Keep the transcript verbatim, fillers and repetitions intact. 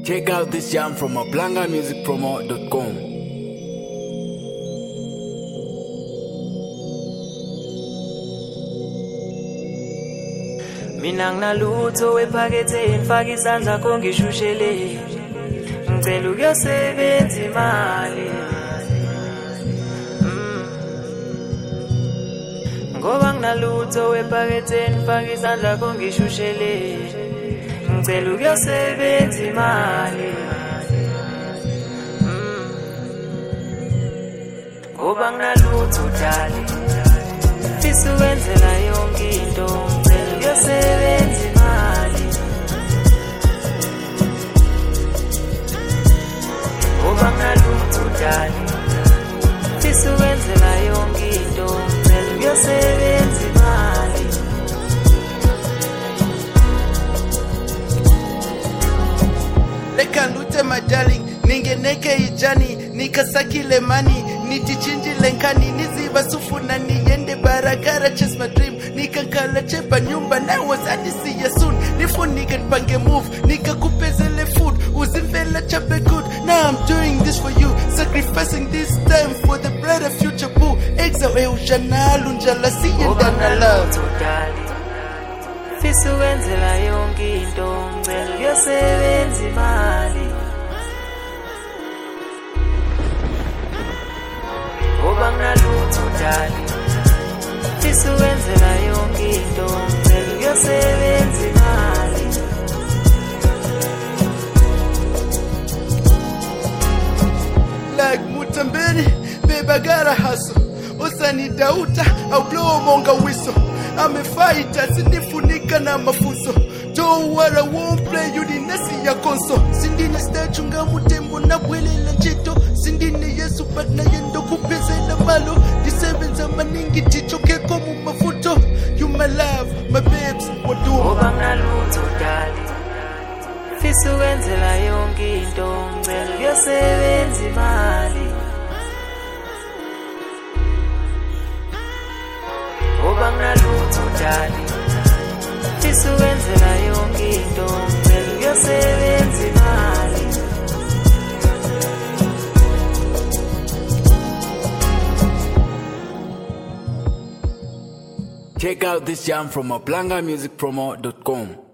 Check out this jam from ablanga music promo dot com. Mina nginalutho wephaketheni faka isandla kongishushele ngicela ukuyosebenza imali ngoba nginalutho wephaketheni faka isandla kongishushele ngicela ukuyosebenza imali ngoba nginalutho dali fisa ukwenzela yonke into sebenza imali ngoba ngalutho dali fisa ukwenzela yonke into ngicela ukuyosebenza imali leka lute my darling ningeneke ijani nikasakile mani nitichinjile nkani niziba sufuna niyende barakara chase my dream nikakala chepa nyumba na was see you soon nifunike npange move nikakupezele food uzimvela chape good now I'm doing this for you sacrificing this time for the brighter future boo exa we ushanalu njala siyendana love fisa ukwenzela yonke into ngicela ukuyosebenza imali ngoba nginalutho dali fisa ukwenzela yonke into ngicela ukuyosebenza imali like Mutambeni babe I gotta hustle usani dauta au blow monga whistle I'm a fighter sinifunika na mafuso don't worry I won't play you the nesi ya konso sindine stachunga mutembo na bwelela chito sindine yesu but na yendo kupezela malo disebenza maningi tichoke komu mafuto you my love my babes what do ngoba ngalutho dali fisa ukwenzela yonke into ngicela ukuyosebenza imali ngoba ngalutho dali fisa ukwenzela yonke into ngicela ukuyosebenza imali Check out this jam from ablanga music promo dot com.